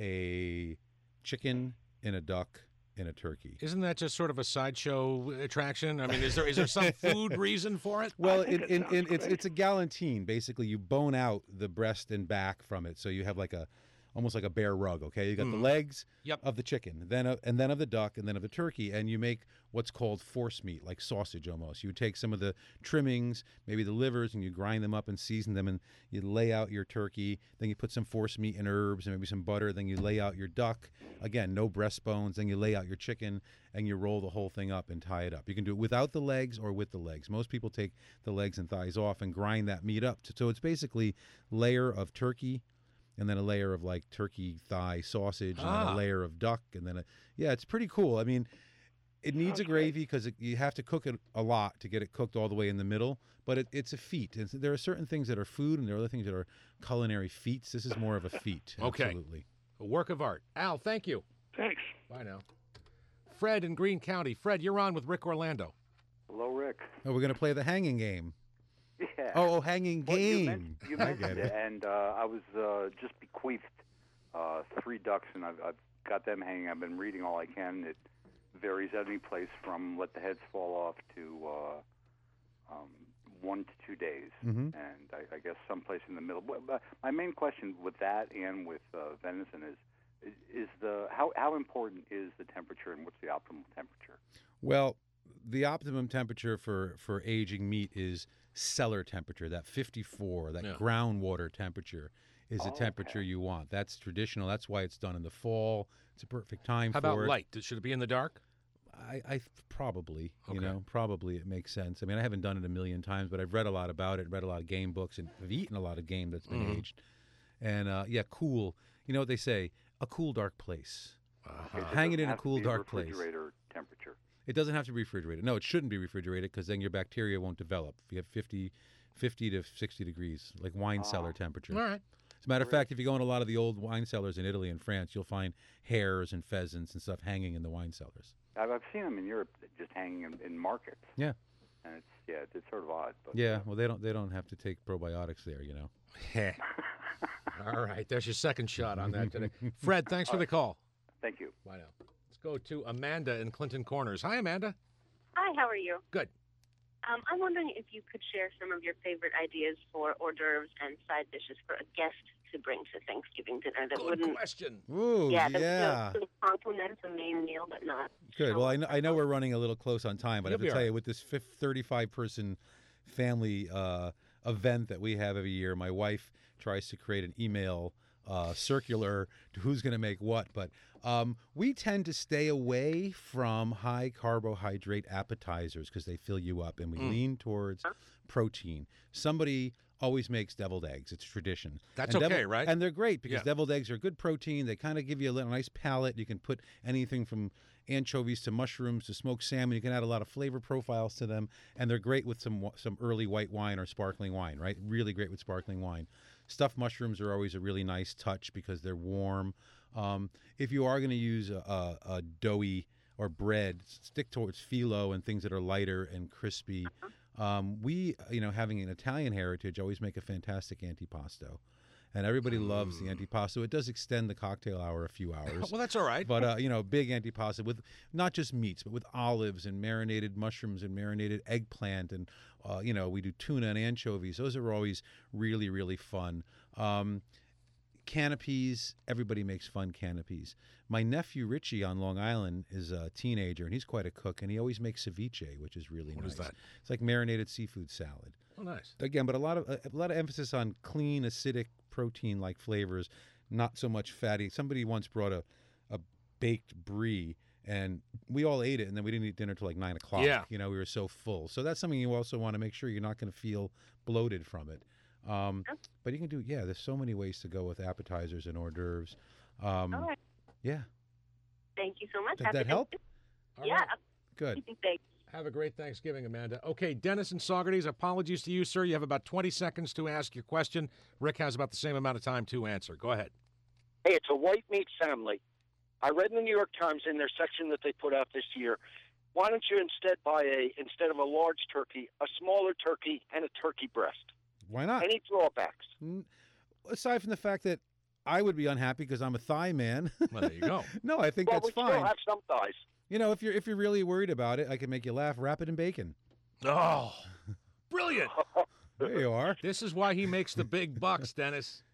a chicken in a duck in a turkey. Isn't that just sort of a sideshow attraction? I mean, is there some food reason for it? Well, it's a galantine. Basically, you bone out the breast and back from it, so you have like a almost like a bare rug. Okay, you got the legs of the chicken, then of the duck, and then of the turkey, and you make what's called force meat, like sausage almost. You take some of the trimmings, maybe the livers, and you grind them up and season them, and you lay out your turkey. Then you put some force meat and herbs and maybe some butter. Then you lay out your duck. Again, no breastbones. Then you lay out your chicken, and you roll the whole thing up and tie it up. You can do it without the legs or with the legs. Most people take the legs and thighs off and grind that meat up. So it's basically layer of turkey, and then a layer of like turkey thigh sausage, and then a layer of duck, and then it's pretty cool. I mean, it needs a gravy because you have to cook it a lot to get it cooked all the way in the middle, but it's a feat. There are certain things that are food, and there are other things that are culinary feats. This is more of a feat. Okay. Absolutely. A work of art. Al, thank you. Thanks. Bye now. Fred in Greene County. Fred, you're on with Rick Orlando. Hello, Rick. Oh, we're going to play the hanging game. Yeah. Oh, hanging game. You mentioned it, and I was just bequeathed 3 ducks, and I've got them hanging. I've been reading all I can. It varies at any place from let the heads fall off to 1 to 2 days, and I guess someplace in the middle. But my main question with that and with venison is how important is the temperature, and what's the optimal temperature? Well, the optimum temperature for aging meat is cellar temperature, that 54, that groundwater temperature is the temperature you want. That's traditional. That's why it's done in the fall. It's a perfect time for it. How about light? Should it be in the dark? I probably, probably it makes sense. I mean, I haven't done it a million times, but I've read a lot about it, read a lot of game books, and I've eaten a lot of game that's been aged. And, cool. You know what they say? A cool, dark place. Hang it in a cool, dark place. Refrigerator temperature. It doesn't have to be refrigerated. No, it shouldn't be refrigerated because then your bacteria won't develop. If you have 50 to 60 degrees, like wine cellar temperature. All right. As a matter of fact, if you go in a lot of the old wine cellars in Italy and France, you'll find hares and pheasants and stuff hanging in the wine cellars. I've seen them in Europe just hanging in markets. Yeah. And it's sort of odd. But, well, they don't have to take probiotics there, you know. All right, there's your second shot on that today. Fred, thanks for the call. Thanks. Thank you. Bye now. Let's go to Amanda in Clinton Corners. Hi, Amanda. Hi, how are you? Good. I'm wondering if you could share some of your favorite ideas for hors d'oeuvres and side dishes for a guest to bring to Thanksgiving dinner that Good question. Ooh, that would complement the main meal, but not. Good. Well, I know we're running a little close on time, but I have to tell you, with this 35-person family event that we have every year, my wife tries to create an email circular to who's going to make what, but we tend to stay away from high carbohydrate appetizers because they fill you up, and we lean towards protein. Somebody always makes deviled eggs. It's tradition. That's okay, right? And they're great because deviled eggs are good protein. They kind of give you a nice palate. You can put anything from anchovies to mushrooms to smoked salmon. You can add a lot of flavor profiles to them, and they're great with some early white wine or sparkling wine, right? Really great with sparkling wine. Stuffed mushrooms are always a really nice touch because they're warm. If you are going to use a doughy or bread, stick towards phyllo and things that are lighter and crispy. We, having an Italian heritage, always make a fantastic antipasto. And everybody loves the antipasto. It does extend the cocktail hour a few hours. Well, that's all right. But, big antipasto with not just meats, but with olives and marinated mushrooms and marinated eggplant. And, we do tuna and anchovies. Those are always really, really fun. Canapes, everybody makes fun canapes. My nephew Richie on Long Island is a teenager, and he's quite a cook, and he always makes ceviche, which is really nice. What is that? It's like marinated seafood salad. Oh, nice. Again, but a lot of emphasis on clean, acidic, protein-like flavors, not so much fatty. Somebody once brought a baked brie, and we all ate it, and then we didn't eat dinner till like 9 o'clock. Yeah. We were so full. So that's something you also want to make sure you're not going to feel bloated from it. But you can do, there's so many ways to go with appetizers and hors d'oeuvres. All right. Yeah. Thank you so much. Did that help? Yeah. Good. Thanks. Have a great Thanksgiving, Amanda. Okay, Dennis and Saugerties, apologies to you, sir. You have about 20 seconds to ask your question. Rick has about the same amount of time to answer. Go ahead. Hey, it's a white meat family. I read in the New York Times in their section that they put out this year, why don't you instead instead of a large turkey, a smaller turkey and a turkey breast? Why not? Any drawbacks? Aside from the fact that I would be unhappy because I'm a thigh man. Well, there you go. No, I think that's fine. We still have some thighs. If you're really worried about it, I can make you laugh. Wrap it in bacon. Oh, brilliant. There you are. This is why he makes the big bucks, Dennis.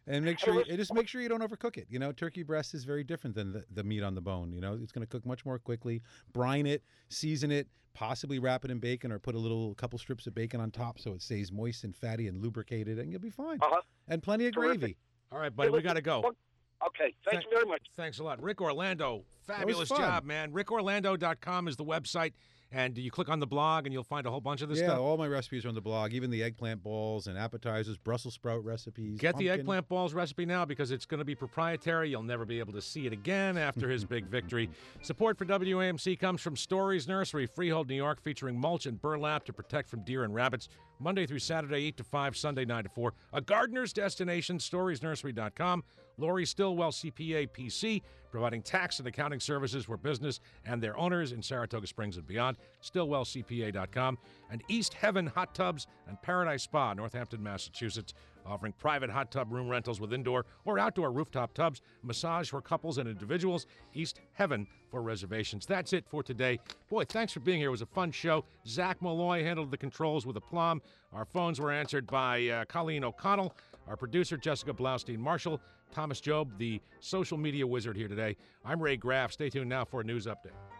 And make sure just make sure you don't overcook it. You know, turkey breast is very different than the meat on the bone. You know, it's going to cook much more quickly. Brine it, season it, possibly wrap it in bacon or put a couple strips of bacon on top so it stays moist and fatty and lubricated, and you'll be fine. And plenty of gravy. All right, buddy, we got to go. Okay, thank you very much. Thanks a lot. Rick Orlando, fabulous job, man. RickOrlando.com is the website. And you click on the blog, and you'll find a whole bunch of this stuff. Yeah, all my recipes are on the blog, even the eggplant balls and appetizers, Brussels sprout recipes. Get the eggplant balls recipe now because it's going to be proprietary. You'll never be able to see it again after his big victory. Support for WAMC comes from Stories Nursery, Freehold, New York, featuring mulch and burlap to protect from deer and rabbits. Monday through Saturday, 8 to 5, Sunday, 9 to 4. A gardener's destination, storiesnursery.com. Lori Stillwell, CPA, PC, providing tax and accounting services for business and their owners in Saratoga Springs and beyond. StillwellCPA.com. And East Heaven Hot Tubs and Paradise Spa, Northampton, Massachusetts, offering private hot tub room rentals with indoor or outdoor rooftop tubs, massage for couples and individuals. East Heaven for reservations. That's it for today. Boy, thanks for being here. It was a fun show. Zach Malloy handled the controls with aplomb. Our phones were answered by Colleen O'Connell. Our producer, Jessica Blaustein-Marshall. Thomas Job, the social media wizard here today. I'm Ray Graff. Stay tuned now for a news update.